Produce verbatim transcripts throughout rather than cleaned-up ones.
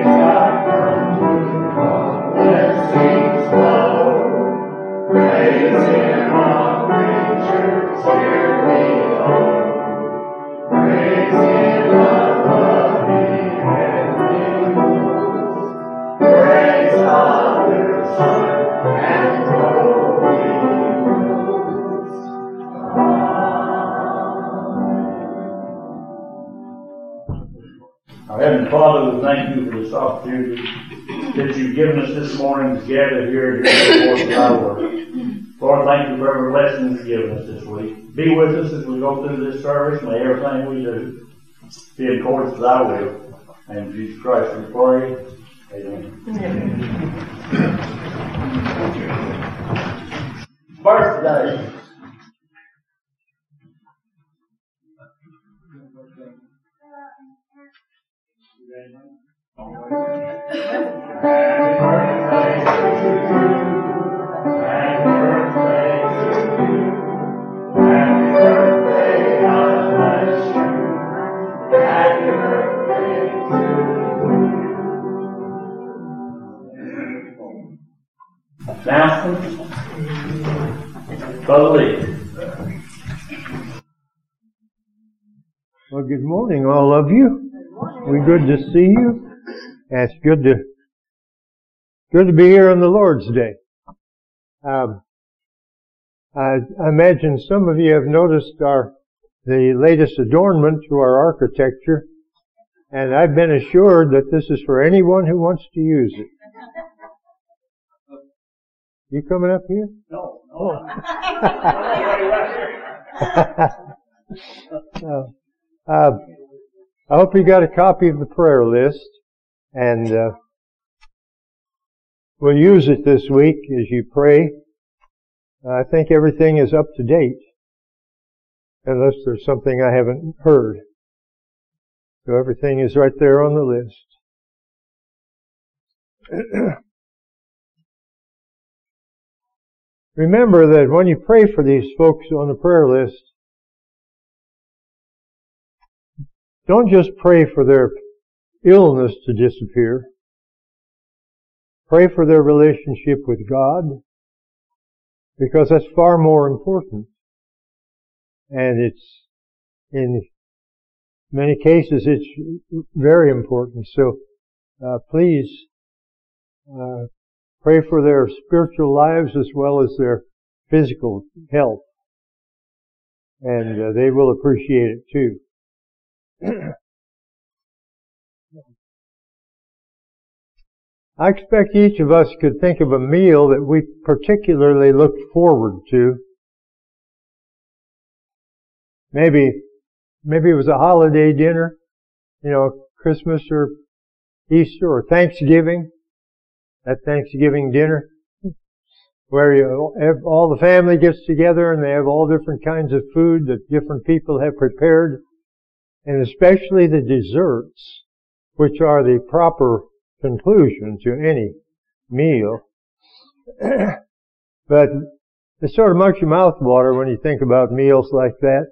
Father, we thank you for this opportunity that you've given us this morning to gather here and hear the voice of thy word. Lord, thank you for every blessing you've given us this week. Be with us as we go through this service. May everything we do be in accordance with thy will. And in Jesus Christ we pray. Amen. Birthday. Announcements. Brother Lee. Well, good morning, all of you. We're good to see you. And it's good to good to be here on the Lord's Day. Um, I, I imagine some of you have noticed our the latest adornment to our architecture, and I've been assured that this is for anyone who wants to use it. You coming up here? No. Oh. uh, uh, I hope you got a copy of the prayer list, and uh, we'll use it this week as you pray. I think everything is up to date, unless there's something I haven't heard. So everything is right there on the list. Remember that when you pray for these folks on the prayer list, don't just pray for their illness to disappear. Pray for their relationship with God, because that's far more important. And it's, in many cases, it's very important. So, uh, please, uh, pray for their spiritual lives as well as their physical health. And uh, they will appreciate it too. I expect each of us could think of a meal that we particularly looked forward to. Maybe, maybe it was a holiday dinner, you know, Christmas or Easter or Thanksgiving, that Thanksgiving dinner, where you have, all the family gets together and they have all different kinds of food that different people have prepared, and especially the desserts, which are the proper conclusion to any meal. But it sort of makes your mouth water when you think about meals like that.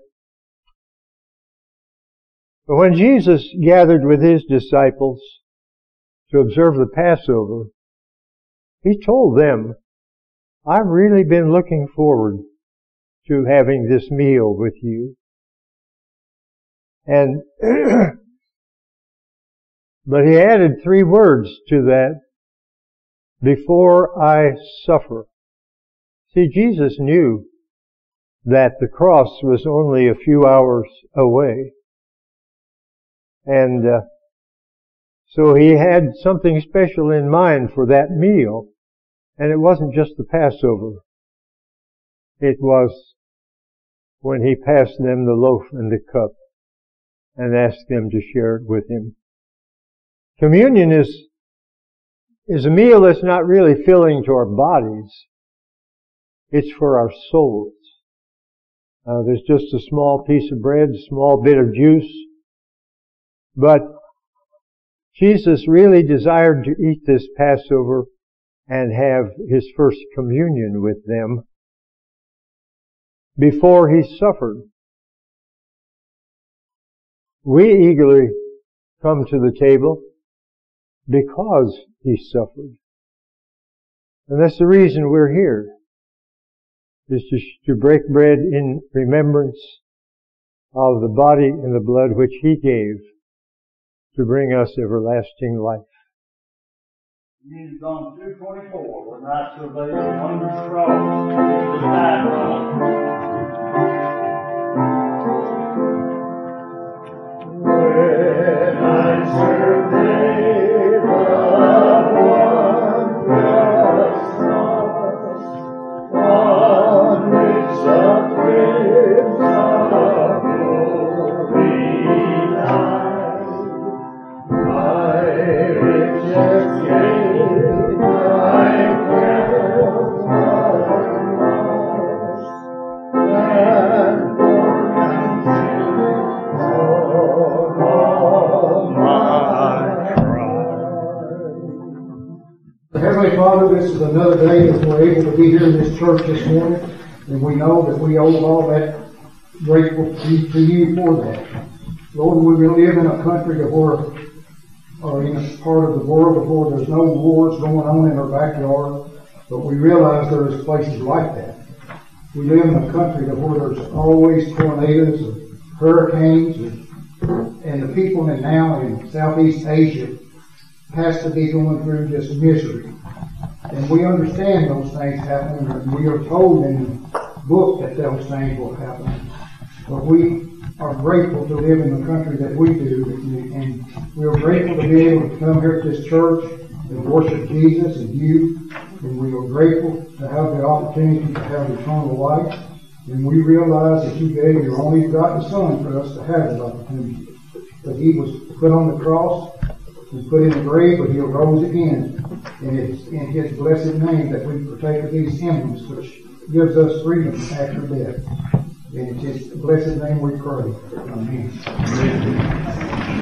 But when Jesus gathered with His disciples to observe the Passover, He told them, I've really been looking forward to having this meal with you. And but He added three words to that: before I suffer. See, Jesus knew that the cross was only a few hours away. And uh, so He had something special in mind for that meal. And it wasn't just the Passover. It was when He passed them the loaf and the cup and asked them to share it with Him. Communion is, is a meal that's not really filling to our bodies. It's for our souls. Uh, there's just a small piece of bread, a small bit of juice. But Jesus really desired to eat this Passover and have His first communion with them before He suffered. We eagerly come to the table because He suffered. And that's the reason we're here, is to, to break bread in remembrance of the body and the blood which He gave to bring us everlasting life. Jesus on two twenty-four, when I survey the wondrous cross that died on. When I survey the wondrous cross on which the Prince of Glory died, my riches gain, my crowns are lost, and for my sins all my trials. Heavenly Father, this is another day that we're able to be here in this church this morning, and we know that we owe all that grateful to you for that. Lord, we live in a country that we're, or in a part of the world where there's no wars going on in our backyard, but we realize there's places like that. We live in a country that where there's always tornadoes and hurricanes, and, and the people in now in Southeast Asia has to be going through just misery. And we understand those things happen, and we are told in the book that those things will happen. But we are grateful to live in the country that we do, and we are grateful to be able to come here to this church and worship Jesus and you, and we are grateful to have the opportunity to have eternal life, and we realize that you gave your only begotten Son for us to have that opportunity. That He was put on the cross and put in the grave, but He arose again, and it's in His blessed name that we partake of these emblems, which gives us freedom after death. In His blessed name we pray. Amen. Amen.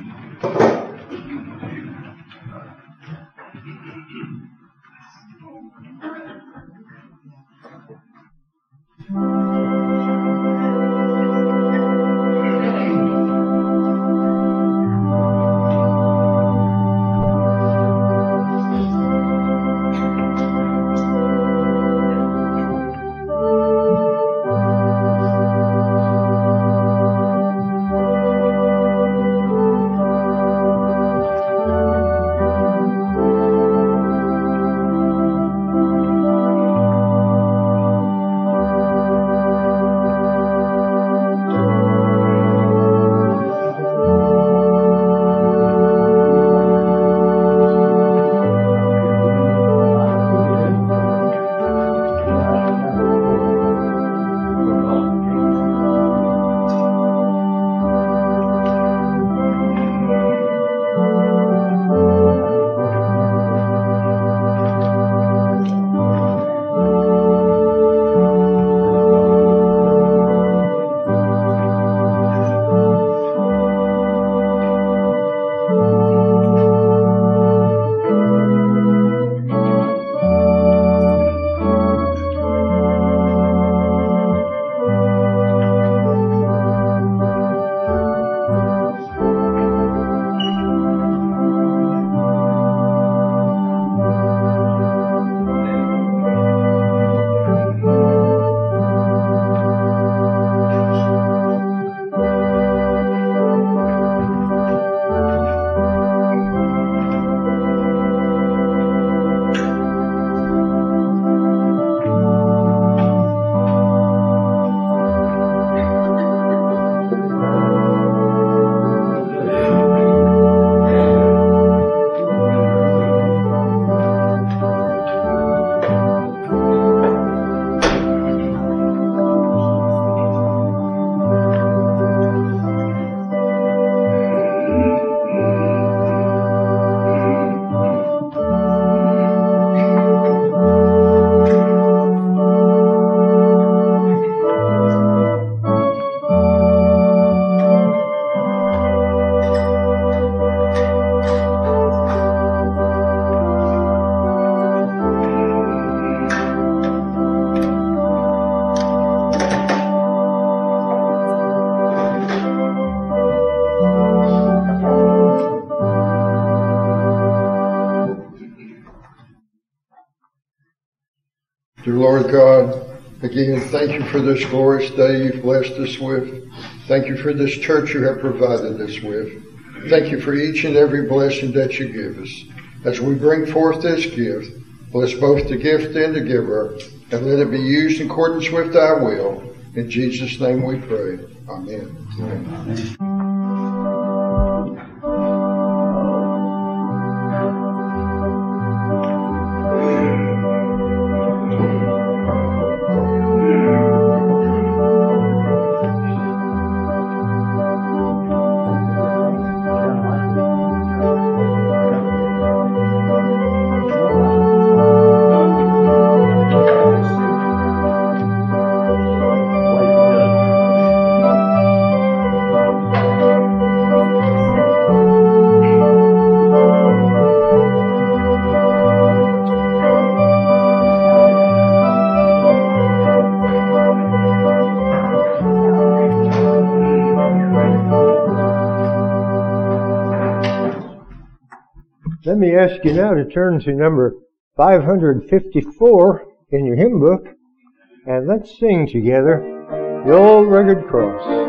Lord God. Again, thank you for this glorious day you've blessed us with. Thank you for this church you have provided us with. Thank you for each and every blessing that you give us. As we bring forth this gift, bless both the gift and the giver, and let it be used in accordance with thy will. In Jesus' name we pray. Amen. Amen. Let me ask you now to turn to number five hundred fifty-four in your hymn book, and let's sing together, The Old Rugged Cross.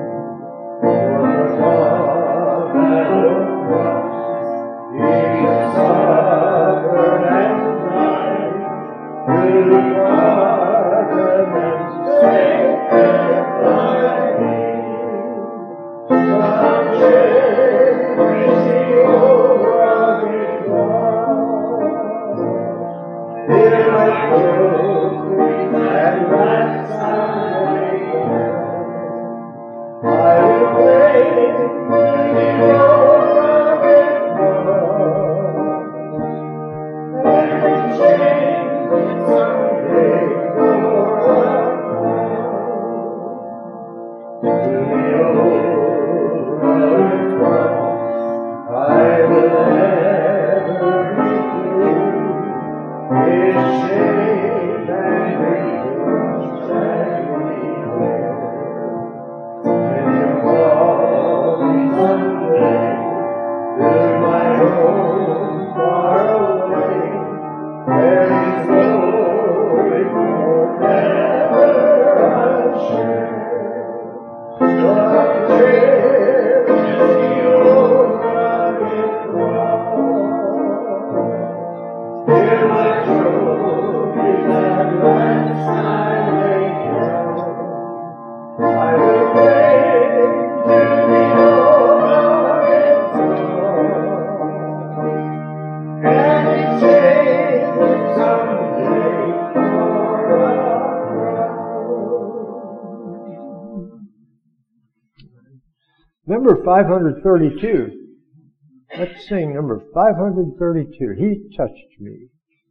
Jesus. five hundred thirty-two. Let's sing number five hundred thirty-two. He touched me.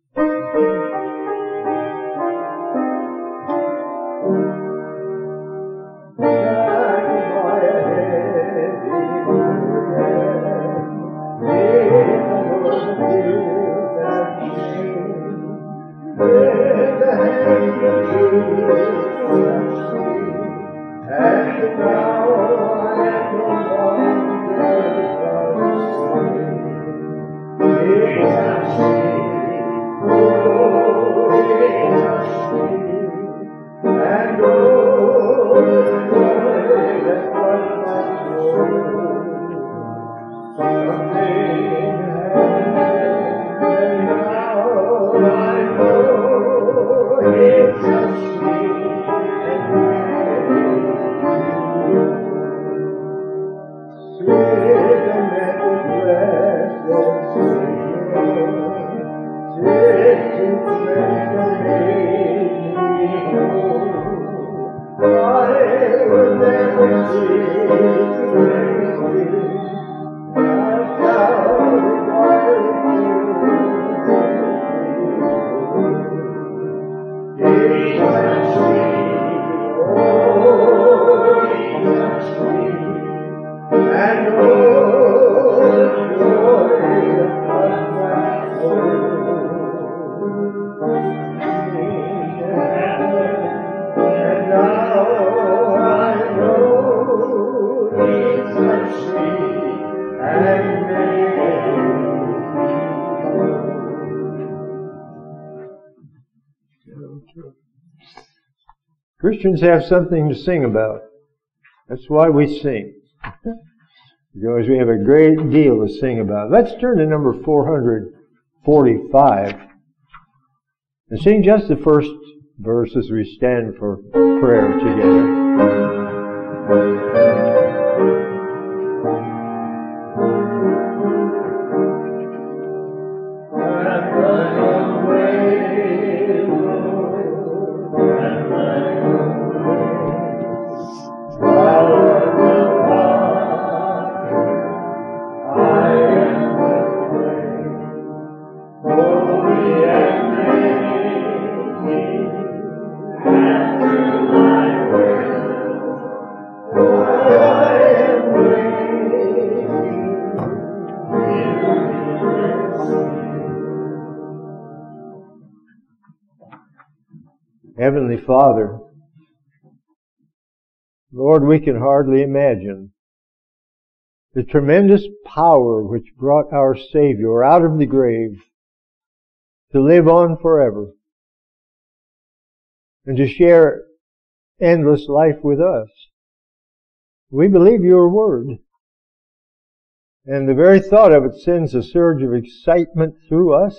Christians have something to sing about. That's why we sing. Because we have a great deal to sing about. Let's turn to number four hundred forty-five and sing just the first verse as we stand for prayer together. Heavenly Father, Lord, we can hardly imagine the tremendous power which brought our Savior out of the grave to live on forever and to share endless life with us. We believe your word, and the very thought of it sends a surge of excitement through us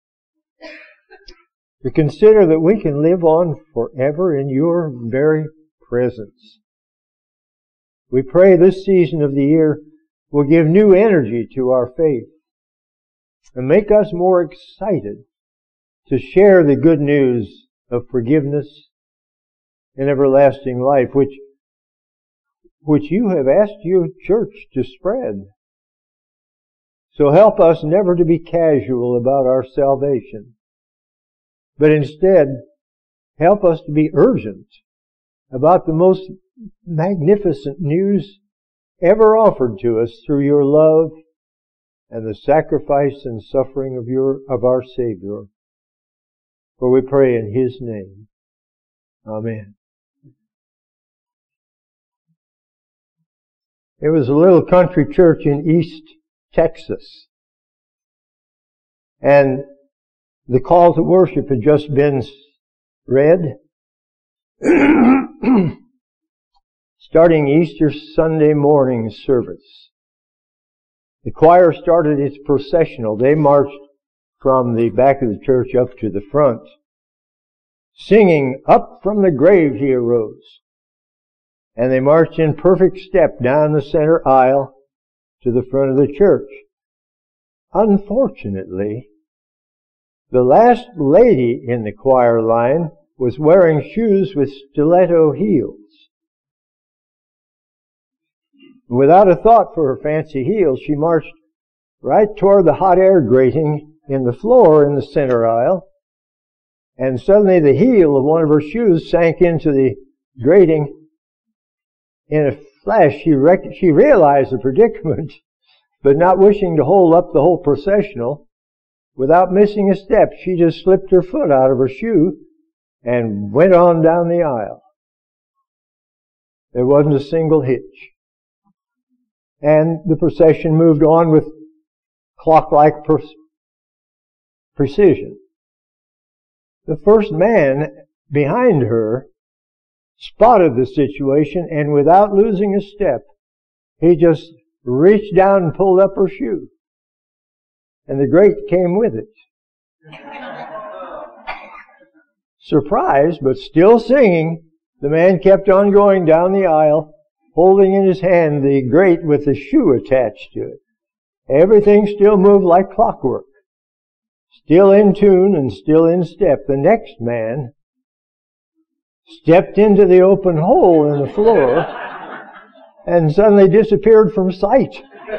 to consider that we can live on forever in your very presence. We pray this season of the year will give new energy to our faith and make us more excited to share the good news of forgiveness and everlasting life, which, which you have asked your church to spread. So help us never to be casual about our salvation, but instead, help us to be urgent about the most magnificent news ever offered to us through your love and the sacrifice and suffering of your of our Savior. For we pray in His name. Amen. It was a little country church in East Texas, and the call to worship had just been read. Starting Easter Sunday morning service. The choir started its processional. They marched from the back of the church up to the front, singing, "Up from the grave he arose." And they marched in perfect step down the center aisle to the front of the church. Unfortunately, the last lady in the choir line was wearing shoes with stiletto heels. Without a thought for her fancy heels, she marched right toward the hot air grating in the floor in the center aisle, and suddenly the heel of one of her shoes sank into the grating. In a flash, she, rec- she realized the predicament, but not wishing to hold up the whole processional, without missing a step, she just slipped her foot out of her shoe and went on down the aisle. There wasn't a single hitch. And the procession moved on with clock-like per- precision. The first man behind her spotted the situation, and without losing a step, he just reached down and pulled up her shoe. And the grate came with it. Surprised, but still singing, the man kept on going down the aisle, holding in his hand the grate with the shoe attached to it. Everything still moved like clockwork. Still in tune and still in step. The next man stepped into the open hole in the floor and suddenly disappeared from sight.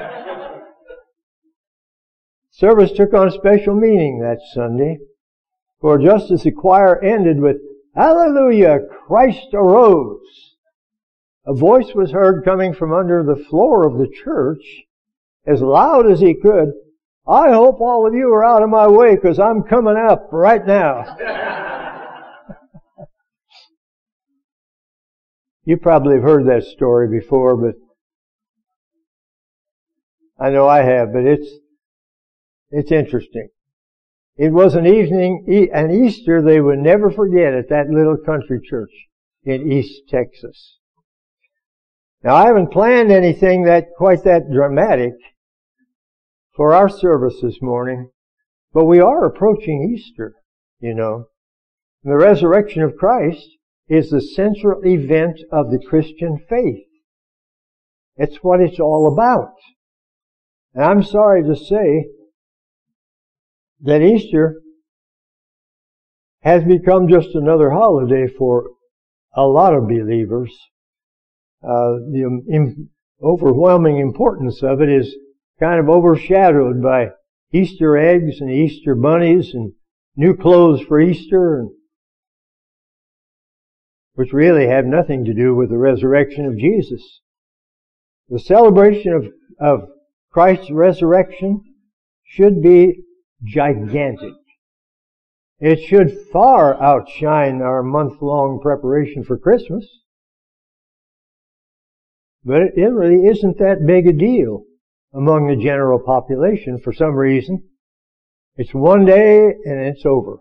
Service took on special meaning that Sunday, for just as the choir ended with, "Hallelujah, Christ arose," a voice was heard coming from under the floor of the church, as loud as he could, "I hope all of you are out of my way, because I'm coming up right now." You probably have heard that story before, but I know I have, but it's it's interesting. It was an evening, an Easter they would never forget at that little country church in East Texas. Now, I haven't planned anything that quite that dramatic for our service this morning, but we are approaching Easter, you know. The resurrection of Christ is the central event of the Christian faith. It's what it's all about. And I'm sorry to say that Easter has become just another holiday for a lot of believers. Uh, the im- overwhelming importance of it is kind of overshadowed by Easter eggs and Easter bunnies and new clothes for Easter, and which really have nothing to do with the resurrection of Jesus. The celebration of, of Christ's resurrection should be gigantic. It should far outshine our month-long preparation for Christmas. But it really isn't that big a deal among the general population for some reason. It's one day and it's over.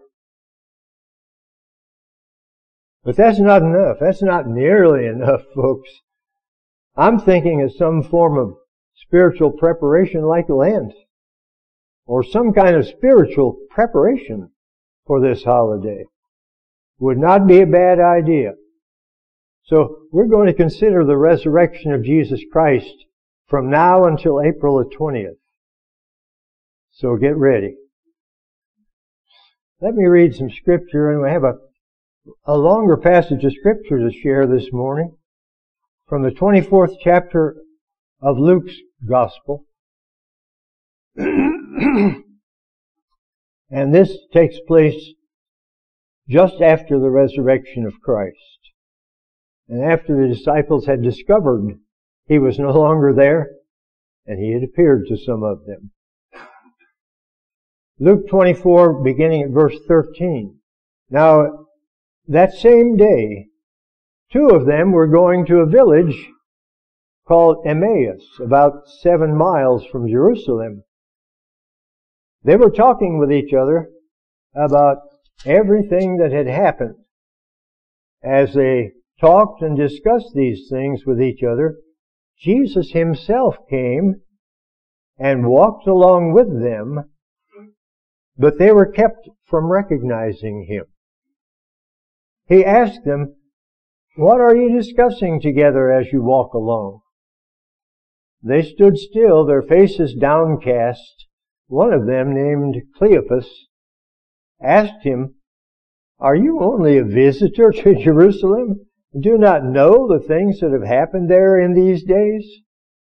But that's not enough. That's not nearly enough, folks. I'm thinking of some form of spiritual preparation like Lent, or some kind of spiritual preparation for this holiday. Would not be a bad idea. So we're going to consider the resurrection of Jesus Christ from now until April the twentieth. So get ready. Let me read some scripture, and we have a, a longer passage of scripture to share this morning from the twenty-fourth chapter of Luke's Gospel. And this takes place just after the resurrection of Christ, and after the disciples had discovered He was no longer there, and He had appeared to some of them. Luke twenty-four, beginning at verse thirteen. Now, that same day, two of them were going to a village called Emmaus, about seven miles from Jerusalem. They were talking with each other about everything that had happened. As they talked and discussed these things with each other, Jesus Himself came and walked along with them, but they were kept from recognizing Him. He asked them, "What are you discussing together as you walk along?" They stood still, their faces downcast. One of them, named Cleopas, asked Him, "Are you only a visitor to Jerusalem? Do not know the things that have happened there in these days?"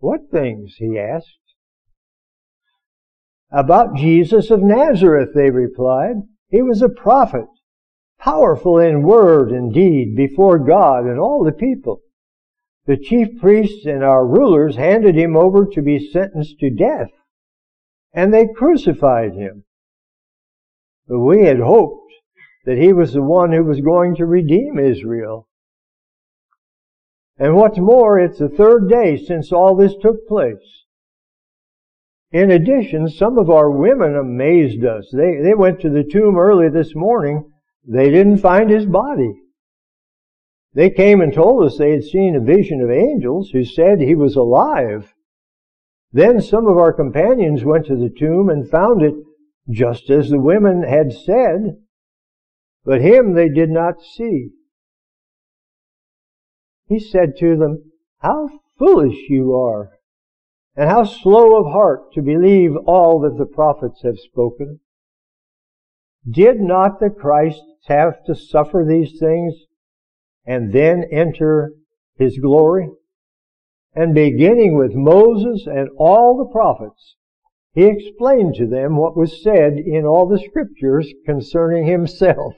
What things? He asked. About Jesus of Nazareth, they replied. He was a prophet, powerful in word and deed before God and all the people. The chief priests and our rulers handed him over to be sentenced to death, and they crucified him. But we had hoped that he was the one who was going to redeem Israel. And what's more, it's the third day since all this took place. In addition, some of our women amazed us. They, they went to the tomb early this morning. They didn't find his body. They came and told us they had seen a vision of angels who said he was alive. Then some of our companions went to the tomb and found it just as the women had said, but him they did not see. He said to them, "How foolish you are, and how slow of heart to believe all that the prophets have spoken. Did not the Christ have to suffer these things and then enter his glory?" And beginning with Moses and all the prophets, he explained to them what was said in all the scriptures concerning himself.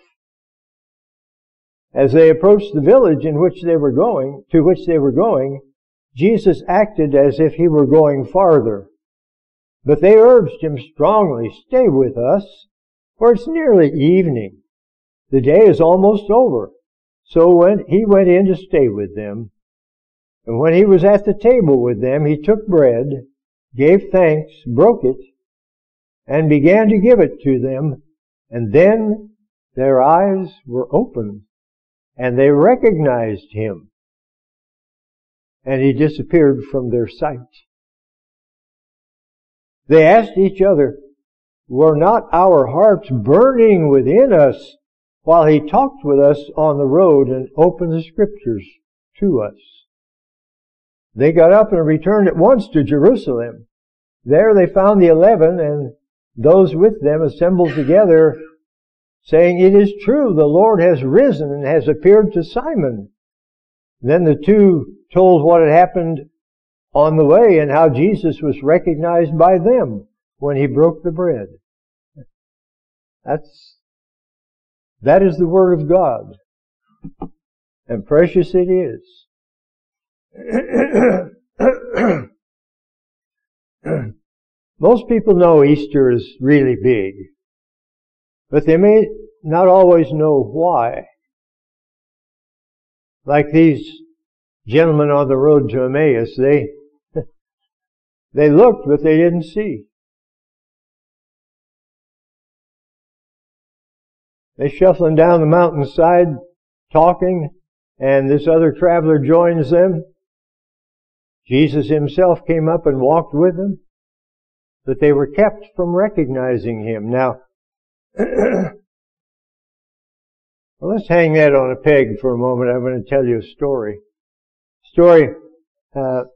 As they approached the village in which they were going, to which they were going, Jesus acted as if he were going farther. But they urged him strongly, "Stay with us, for it's nearly evening. The day is almost over." So when he went in to stay with them, and when he was at the table with them, he took bread, gave thanks, broke it, and began to give it to them. And then their eyes were opened, and they recognized him. And he disappeared from their sight. They asked each other, "Were not our hearts burning within us while he talked with us on the road and opened the scriptures to us?" They got up and returned at once to Jerusalem. There they found the eleven and those with them assembled together, saying, "It is true, the Lord has risen and has appeared to Simon." Then the two told what had happened on the way and how Jesus was recognized by them when he broke the bread. That's, that is the Word of God. And precious it is. Most people know Easter is really big, but they may not always know why. Like these gentlemen on the road to Emmaus, they they looked, but they didn't see. They're shuffling down the mountainside, talking, and this other traveler joins them. Jesus himself came up and walked with them, but they were kept from recognizing him. Now, well, let's hang that on a peg for a moment. I'm going to tell you a story. Story uh,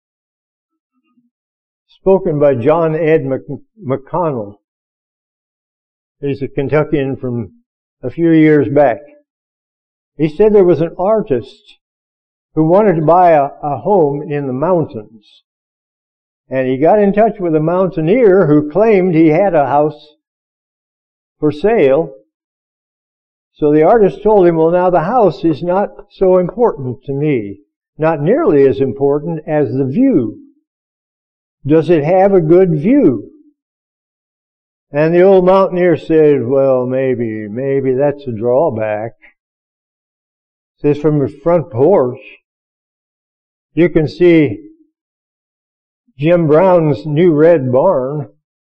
spoken by John Ed McConnell. He's a Kentuckian from a few years back. He said there was an artist who wanted to buy a, a home in the mountains. And he got in touch with a mountaineer who claimed he had a house for sale. So the artist told him, "Well, now the house is not so important to me. Not nearly as important as the view. Does it have a good view?" And the old mountaineer said, "Well, maybe, maybe that's a drawback." Says from your front porch, you can see Jim Brown's new red barn.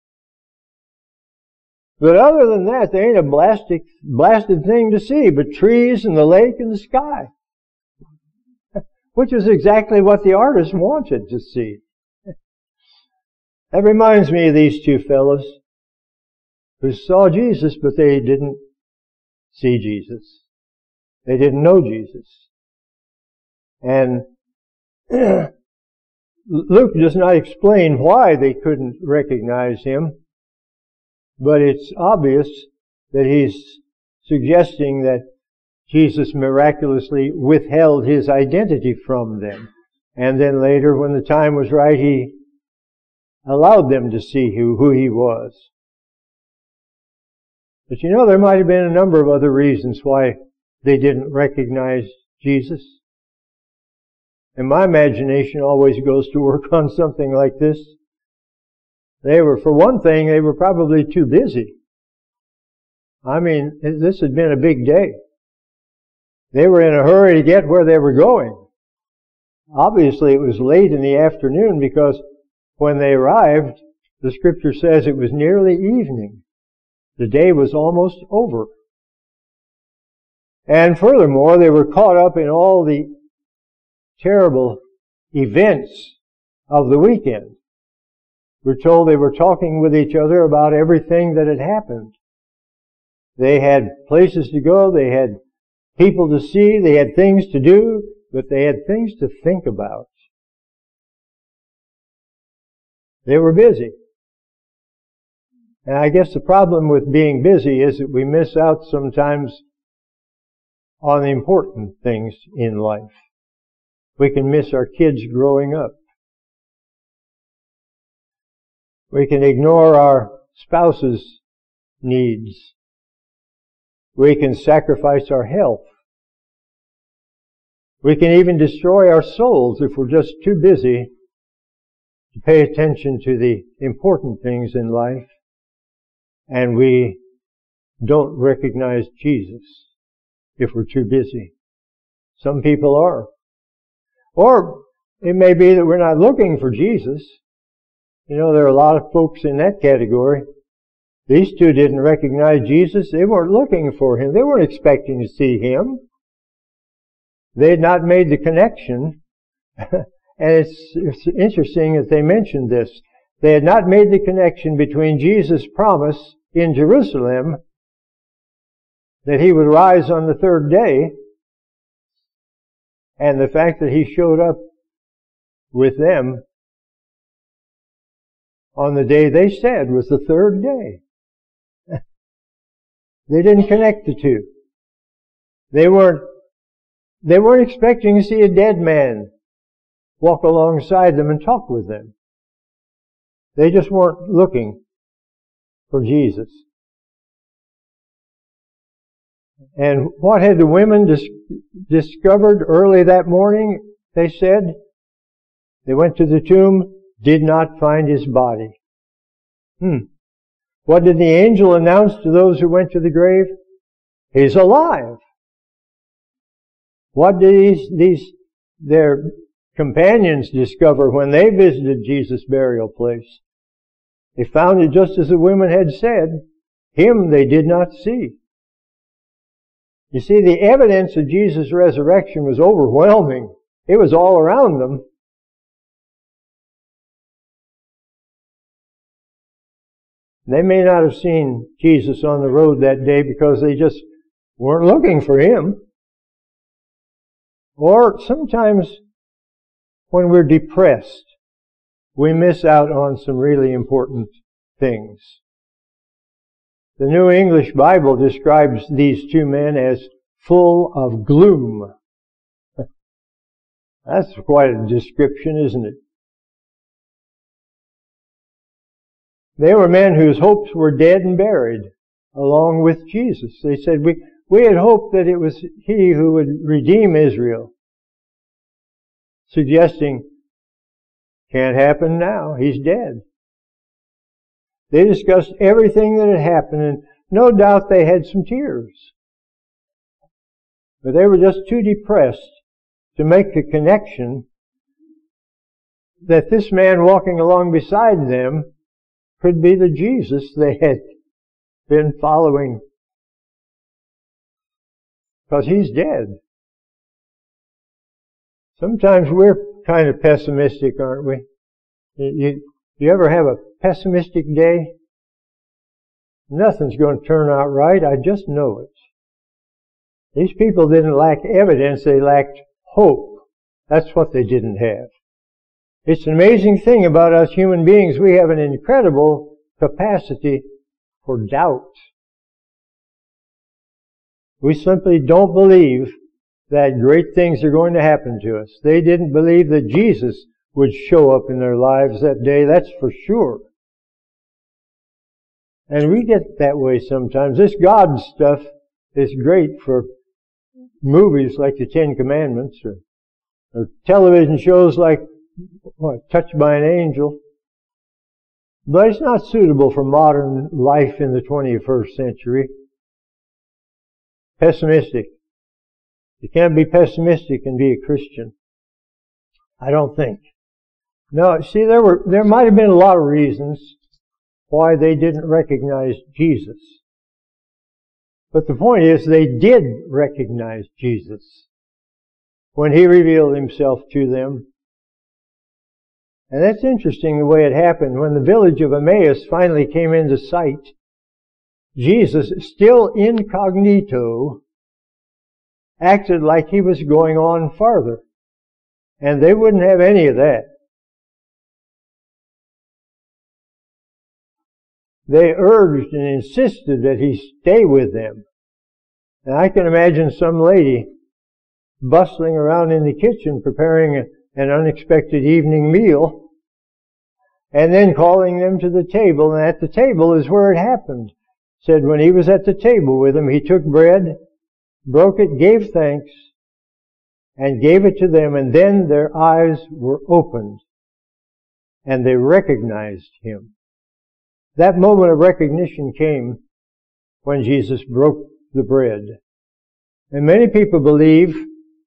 But other than that, there ain't a blasted, blasted thing to see but trees and the lake and the sky. Which is exactly what the artist wanted to see. That reminds me of these two fellows who saw Jesus, but they didn't see Jesus. They didn't know Jesus. And Luke does not explain why they couldn't recognize him, but it's obvious that he's suggesting that Jesus miraculously withheld his identity from them. And then later, when the time was right, He allowed them to see who, who He was. But you know, there might have been a number of other reasons why they didn't recognize Jesus. And my imagination always goes to work on something like this. They were, for one thing, they were probably too busy. I mean, this had been a big day. They were in a hurry to get where they were going. Obviously, it was late in the afternoon because when they arrived, the Scripture says it was nearly evening. The day was almost over. And furthermore, they were caught up in all the terrible events of the weekend. We're told they were talking with each other about everything that had happened. They had places to go, they had people to see, they had things to do, but they had things to think about. They were busy. And I guess the problem with being busy is that we miss out sometimes on the important things in life. We can miss our kids growing up. We can ignore our spouse's needs. We can sacrifice our health. We can even destroy our souls if we're just too busy to pay attention to the important things in life, and we don't recognize Jesus if we're too busy. Some people are. Or it may be that we're not looking for Jesus. You know, there are a lot of folks in that category. These two didn't recognize Jesus. They weren't looking for Him. They weren't expecting to see Him. They had not made the connection. And it's, it's interesting that they mentioned this. They had not made the connection between Jesus' promise in Jerusalem that He would rise on the third day and the fact that He showed up with them on the day they said was the third day. They didn't connect the two. They weren't, they weren't expecting to see a dead man walk alongside them and talk with them. They just weren't looking for Jesus. And what had the women dis- discovered early that morning? They said, they went to the tomb, did not find His body. Hmm. What did the angel announce to those who went to the grave? He's alive. What did these, these their companions discover when they visited Jesus' burial place? They found it just as the women had said. Him they did not see. You see, the evidence of Jesus' resurrection was overwhelming. It was all around them. They may not have seen Jesus on the road that day because they just weren't looking for Him. Or sometimes when we're depressed, we miss out on some really important things. The New English Bible describes these two men as full of gloom. That's quite a description, isn't it? They were men whose hopes were dead and buried along with Jesus. They said, we, we had hoped that it was He who would redeem Israel. Suggesting, can't happen now. He's dead. They discussed everything that had happened, and no doubt they had some tears. But they were just too depressed to make the connection that this man walking along beside them could be the Jesus they had been following. Because He's dead. Sometimes we're kind of pessimistic, aren't we? You, you ever have a pessimistic day? Nothing's going to turn out right. I just know it. These people didn't lack evidence. They lacked hope. That's what they didn't have. It's an amazing thing about us human beings. We have an incredible capacity for doubt. We simply don't believe that great things are going to happen to us. They didn't believe that Jesus would show up in their lives that day, that's for sure. And we get that way sometimes. This God stuff is great for movies like the Ten Commandments, or, or television shows like what, Touched by an Angel. But it's not suitable for modern life in the twenty-first century. Pessimistic. You can't be pessimistic and be a Christian. I don't think. No, see, there were, there might have been a lot of reasons why they didn't recognize Jesus. But the point is, they did recognize Jesus when He revealed Himself to them. And that's interesting the way it happened. When the village of Emmaus finally came into sight, Jesus, still incognito, acted like He was going on farther. And they wouldn't have any of that. They urged and insisted that He stay with them. And I can imagine some lady bustling around in the kitchen preparing a, an unexpected evening meal, and then calling them to the table. And at the table is where it happened. Said when He was at the table with them, He took bread, broke it, gave thanks, and gave it to them, and then their eyes were opened, and they recognized Him. That moment of recognition came when Jesus broke the bread. And many people believe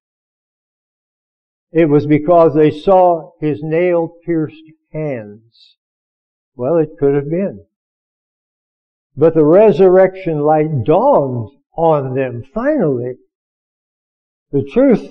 it was because they saw His nail-pierced hands. Well, it could have been. But the resurrection light dawned on them finally. The truth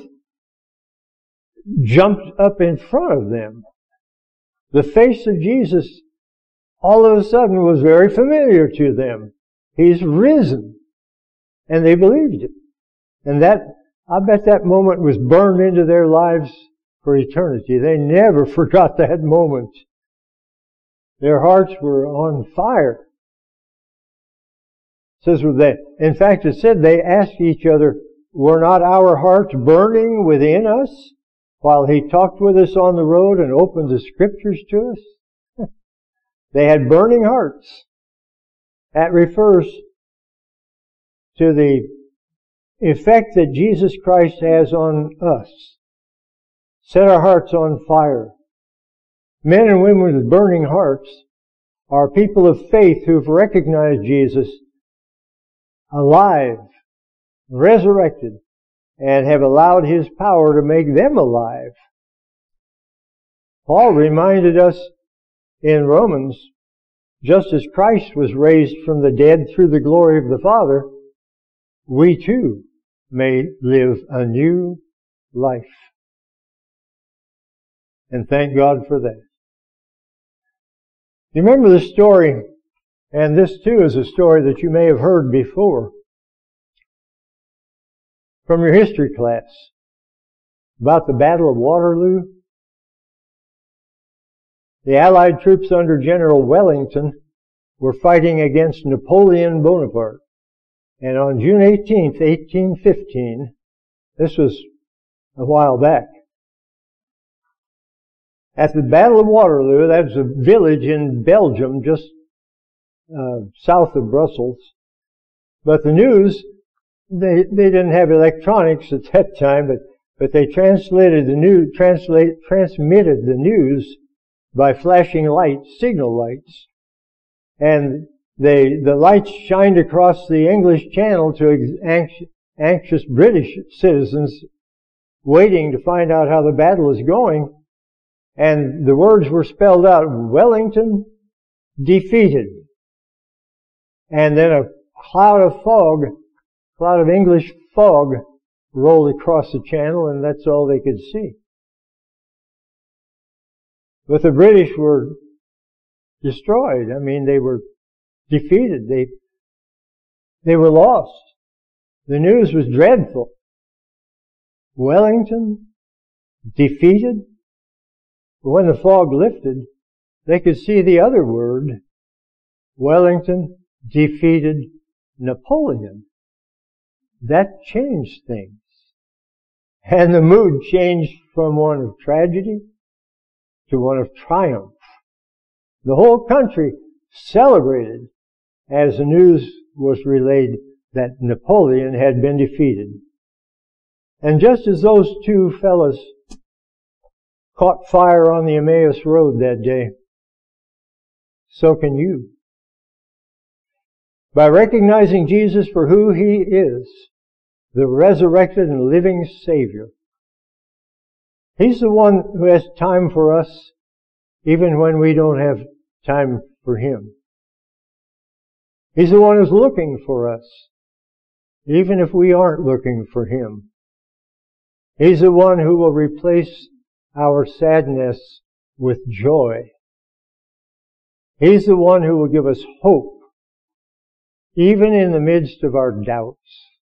jumped up in front of them. The face of Jesus all of a sudden was very familiar to them. He's risen. And they believed it. And that, I bet that moment was burned into their lives for eternity. They never forgot that moment. Their hearts were on fire. It says that, in fact, it said they asked each other, were not our hearts burning within us while He talked with us on the road and opened the Scriptures to us? They had burning hearts. That refers to the effect that Jesus Christ has on us. Set our hearts on fire. Men and women with burning hearts are people of faith who've recognized Jesus alive, resurrected, and have allowed His power to make them alive. Paul reminded us in Romans, just as Christ was raised from the dead through the glory of the Father, we too may live a new life. And thank God for that. You remember the story, and this too is a story that you may have heard before from your history class, about the Battle of Waterloo. The Allied troops under General Wellington were fighting against Napoleon Bonaparte. And on June eighteenth, eighteen fifteen, this was a while back, at the Battle of Waterloo, that was a village in Belgium, just uh, south of Brussels. But the news, they they didn't have electronics at that time, but but they translated the news, translate transmitted the news by flashing lights, signal lights, and they the lights shined across the English Channel to anxious, anxious British citizens waiting to find out how the battle was going. And the words were spelled out, Wellington defeated. And then a cloud of fog, cloud of English fog rolled across the channel, and that's all they could see. But the British were destroyed. I mean, they were defeated. They, they were lost. The news was dreadful. Wellington defeated. But when the fog lifted, they could see the other word. Wellington defeated Napoleon. That changed things. And the mood changed from one of tragedy to one of triumph. The whole country celebrated as the news was relayed that Napoleon had been defeated. And just as those two fellows caught fire on the Emmaus Road that day, so can you. By recognizing Jesus for who He is, the resurrected and living Savior. He's the one who has time for us, even when we don't have time for Him. He's the one who's looking for us, even if we aren't looking for Him. He's the one who will replace our sadness with joy. He's the one who will give us hope, even in the midst of our doubts.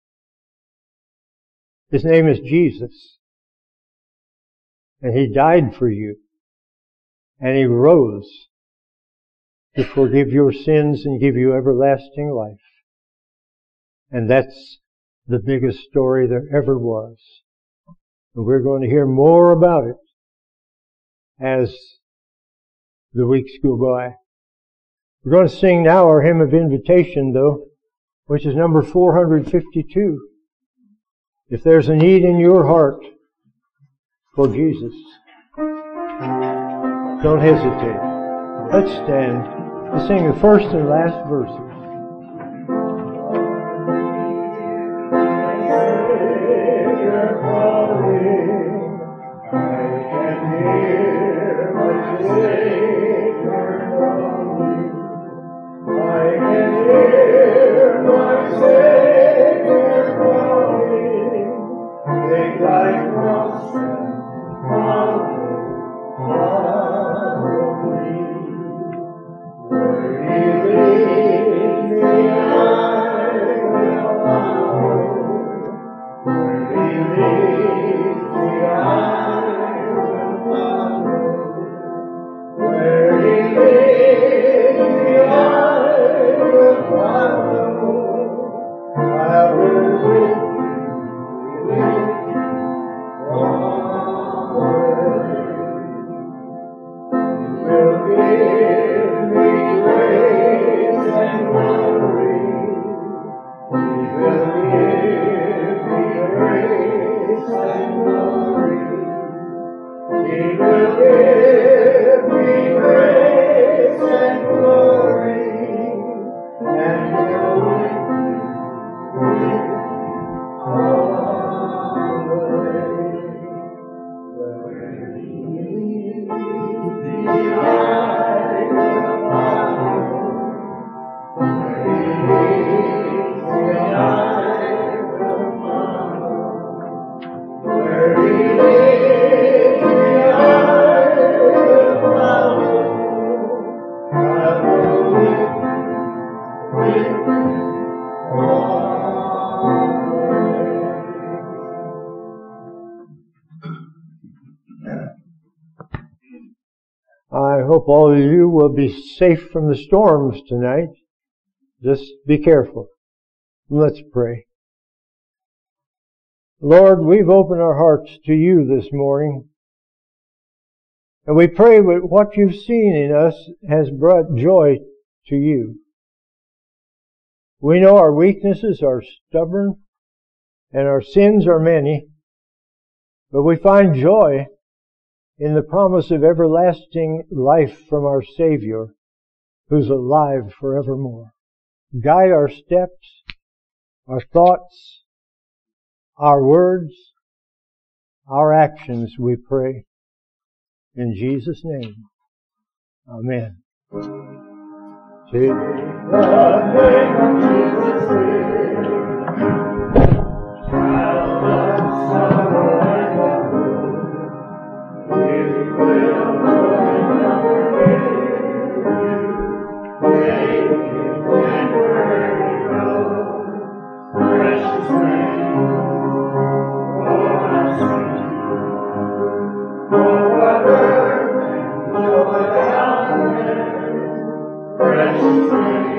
His name is Jesus. And He died for you. And He rose to forgive your sins and give you everlasting life. And that's the biggest story there ever was. And we're going to hear more about it as the weeks go by. We're going to sing now our hymn of invitation, though, which is number four hundred fifty-two. If there's a need in your heart for Jesus, don't hesitate. Let's stand and sing the first and last verses. I hope all of you will be safe from the storms tonight. Just be careful. Let's pray. Lord, we've opened our hearts to you this morning. And we pray that what you've seen in us has brought joy to you. We know our weaknesses are stubborn and our sins are many, but we find joy in the promise of everlasting life from our Savior, who's alive forevermore. Guide our steps, our thoughts, our words, our actions, we pray. In Jesus' name, amen. Take the name of Jesus in, child of sorrow and of woe, it will never leave you. Take it and where you go, precious name, oh my sweet, oh what burden, joy down there, precious name.